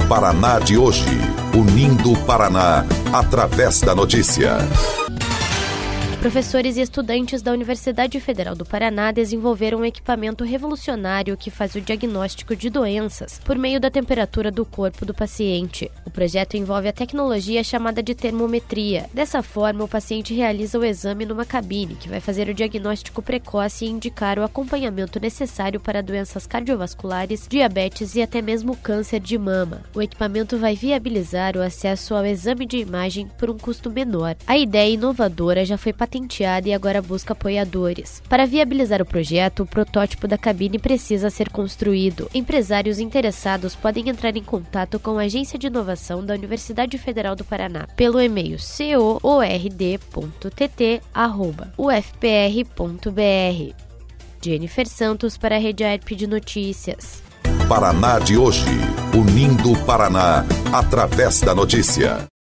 Paraná de hoje, unindo o Paraná através da notícia. Professores e estudantes da Universidade Federal do Paraná desenvolveram um equipamento revolucionário que faz o diagnóstico de doenças por meio da temperatura do corpo do paciente. O projeto envolve a tecnologia chamada de termometria. Dessa forma, o paciente realiza o exame numa cabine que vai fazer o diagnóstico precoce e indicar o acompanhamento necessário para doenças cardiovasculares, diabetes e até mesmo câncer de mama. O equipamento vai viabilizar o acesso ao exame de imagem por um custo menor. A ideia inovadora já foi patenteada e agora busca apoiadores. Para viabilizar o projeto, o protótipo da cabine precisa ser construído. Empresários interessados podem entrar em contato com a Agência de Inovação da Universidade Federal do Paraná pelo e-mail coord.tt@ufpr.br. Jennifer Santos para a Rede AERP de Notícias. Paraná de hoje, unindo o Paraná através da notícia.